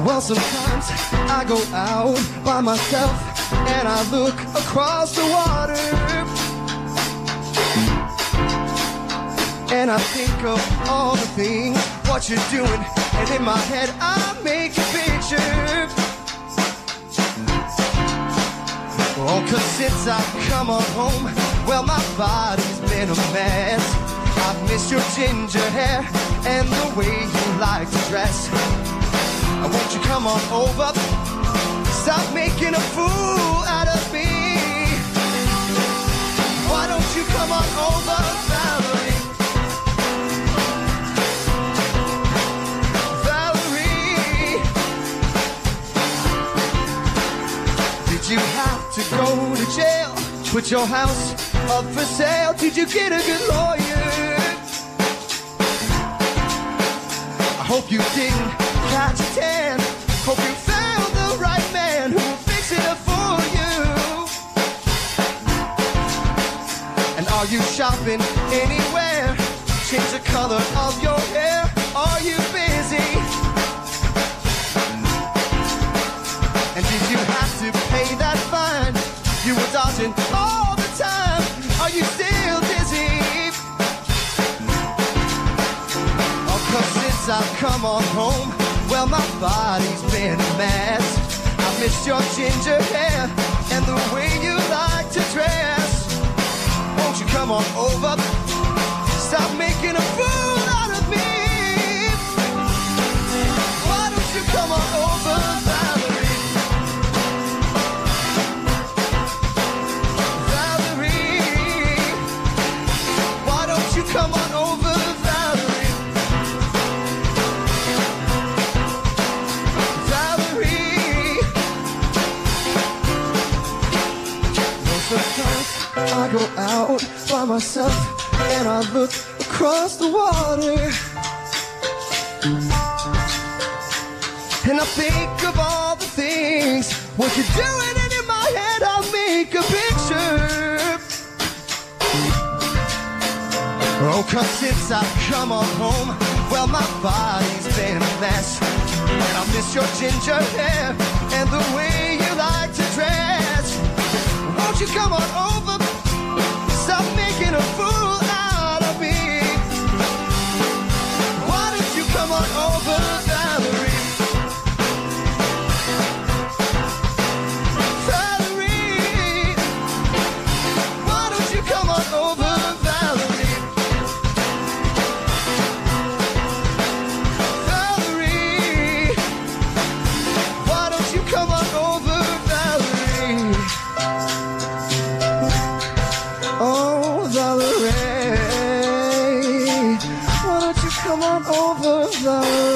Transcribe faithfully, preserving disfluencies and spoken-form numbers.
Well, sometimes I go out by myself and I look across the water, and I think of all the things, what you're doing, and in my head I make a picture. Oh, 'cause since I've come on home, well, my body's been a mess. I've missed your ginger hair and the way you like to dress. Won't you come on over? Stop making a fool out of me. Why don't you come on over, Valerie? Valerie, did you have to go to jail? Put your house up for sale? Did you get a good lawyer? I hope you didn't catch a tan. Hope you found the right man who will fix it up for you. And are you shopping anywhere? Change the color of your hair. Are you busy? And did you have to pay that fine? You were dodging all the time. Are you still dizzy? Oh, 'cause since I've come on home, well, my body's been a mess. I missed your ginger hair and the way you like to dress. Won't you come on over? Stop making a fool out of me. Why don't you come on over, Valerie? Valerie, why don't you come on over, Valerie? Sometimes I go out by myself and I look across the water, and I think of all the things, what you're doing, and in my head I'll make a picture. Oh, 'cause since I've come on home, well, my body's been a mess. And I miss your ginger hair and the way you like to dress. Won't you come on over? Stop making a fool out of me. Why don't you come on over, Valerie? Valerie, why don't you come on over, Valerie? Valerie, why don't you come on over, Valerie? Oh, Valerie, why don't you come on over, Valerie?